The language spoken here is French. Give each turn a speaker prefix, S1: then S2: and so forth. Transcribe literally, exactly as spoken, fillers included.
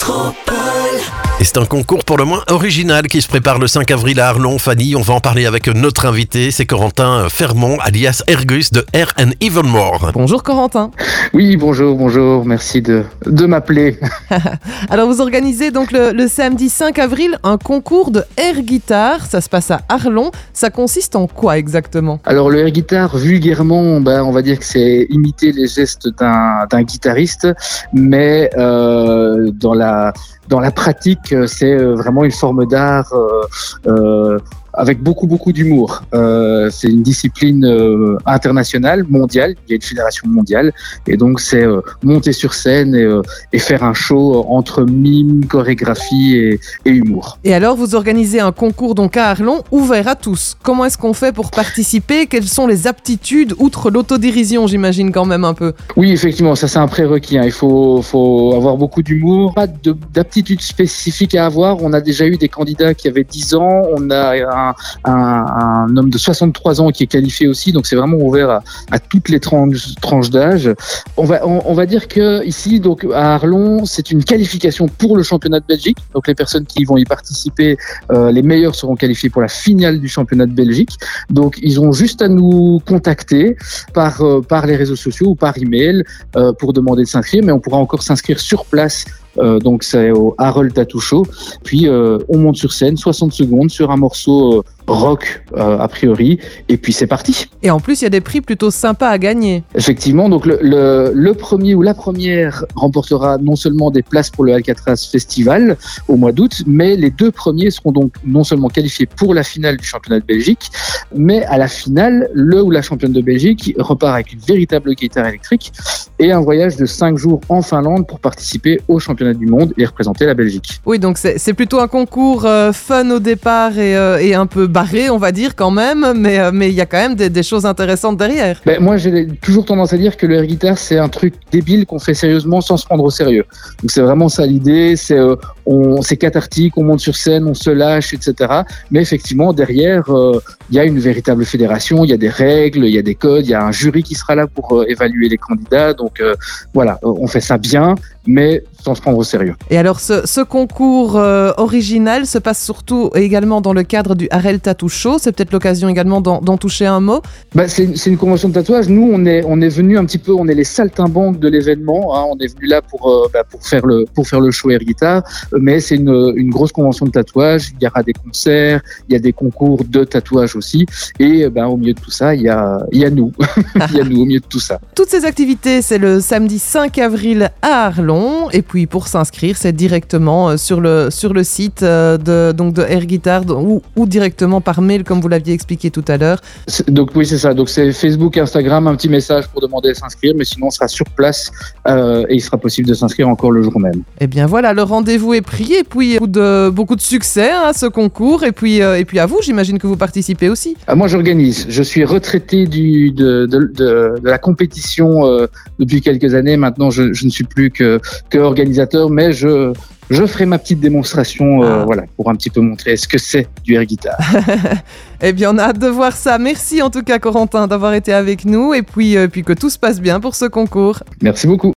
S1: Métropole.
S2: Et c'est un concours pour le moins original qui se prépare le cinq avril à Arlon. Fanny, on va en parler avec notre invité, c'est Corentin Fermont, alias Ergus de R and Even More.
S3: Bonjour Corentin.
S4: Oui, bonjour, bonjour, merci de, de m'appeler.
S3: Alors vous organisez donc le, le samedi cinq avril un concours de air guitar, ça se passe à Arlon. Ça consiste en quoi exactement ?
S4: Alors le air guitar, vulgairement, ben, on va dire que c'est imiter les gestes d'un, d'un guitariste, mais euh, dans la... Dans la pratique, c'est vraiment une forme d'art euh, euh, avec beaucoup, beaucoup d'humour. Euh, c'est une discipline euh, internationale, mondiale. Il y a une fédération mondiale. Et donc, c'est euh, monter sur scène et, euh, et faire un show entre mime, chorégraphie et, et humour.
S3: Et alors, vous organisez un concours donc à Arlon, ouvert à tous. Comment est-ce qu'on fait pour participer ? Quelles sont les aptitudes, outre l'autodérision, j'imagine quand même un peu ?
S4: Oui, effectivement, ça c'est un prérequis. Hein. Il faut, faut avoir beaucoup d'humour. Pas de, d'aptitudes spécifiques à avoir. On a déjà eu des candidats qui avaient dix ans. On a un Un, un, un homme de soixante-trois ans qui est qualifié aussi, donc c'est vraiment ouvert à, à toutes les tranches, tranches d'âge. On va, on, on va dire que ici, donc à Arlon, c'est une qualification pour le championnat de Belgique. Donc les personnes qui vont y participer, euh, les meilleurs seront qualifiés pour la finale du championnat de Belgique. Donc ils ont juste à nous contacter par euh, par les réseaux sociaux ou par email euh, pour demander de s'inscrire, mais on pourra encore s'inscrire sur place. Euh, donc c'est au Harold Tattoo Show. Puis euh, on monte sur scène, soixante secondes sur un morceau euh, rock euh, a priori, et puis c'est parti.
S3: Et en plus il y a des prix plutôt sympas à gagner.
S4: Effectivement, donc le, le, le premier ou la première remportera non seulement des places pour le Alcatraz Festival au mois d'août, mais les deux premiers seront donc non seulement qualifiés pour la finale du championnat de Belgique, mais à la finale, le ou la championne de Belgique repart avec une véritable guitare électrique et un voyage de cinq jours en Finlande pour participer au championnat du monde et représenter la Belgique.
S3: Oui, donc c'est, c'est plutôt un concours euh, fun au départ et, euh, et un peu barré, on va dire quand même, mais euh, mais il y a quand même des, des choses intéressantes derrière.
S4: Ben, moi, j'ai toujours tendance à dire que le air guitar, c'est un truc débile qu'on fait sérieusement sans se prendre au sérieux. Donc c'est vraiment ça l'idée, c'est, euh, on, c'est cathartique, on monte sur scène, on se lâche, et cetera. Mais effectivement, derrière, il euh, y a une véritable fédération, il y a des règles, il y a des codes, il y a un jury qui sera là pour euh, évaluer les candidats. Donc euh, voilà, on fait ça bien, mais sans se prendre au sérieux.
S3: Et alors, ce, ce concours euh, original se passe surtout également dans le cadre du Harold Tattoo Show. C'est peut-être l'occasion également d'en, d'en toucher un mot.
S4: Bah, c'est, c'est une convention de tatouage. Nous, on est, on est venu un petit peu, on est les saltimbanques de l'événement. Hein. On est venu là pour, euh, bah, pour faire le, pour faire le show air guitar. Mais c'est une, une grosse convention de tatouage. Il y aura des concerts, il y a des concours de tatouage aussi. Et bah, au milieu de tout ça, il y a, il y a nous. Il y a nous au milieu de tout ça.
S3: Toutes ces activités, c'est le samedi cinq avril à Arlon. Et puis pour s'inscrire, c'est directement sur le, sur le site de, donc de Air Guitar ou, ou directement par mail comme vous l'aviez expliqué tout à l'heure.
S4: C'est, donc oui, c'est ça. Donc c'est Facebook, Instagram, un petit message pour demander à s'inscrire, mais sinon on sera sur place euh, et il sera possible de s'inscrire encore le jour même.
S3: Et bien voilà, le rendez-vous est pris et puis beaucoup de, beaucoup de succès à hein, ce concours et puis, euh, et puis à vous, j'imagine que vous participez aussi.
S4: Ah, moi j'organise. Je suis retraité du, de, de, de, de la compétition euh, depuis quelques années. Maintenant je, je ne suis plus que, que organisateur, mais je, je ferai ma petite démonstration euh, ah. voilà, pour un petit peu montrer ce que c'est du air guitar.
S3: Eh bien, on a hâte de voir ça. Merci en tout cas, Corentin, d'avoir été avec nous et puis, euh, puis que tout se passe bien pour ce concours.
S4: Merci beaucoup.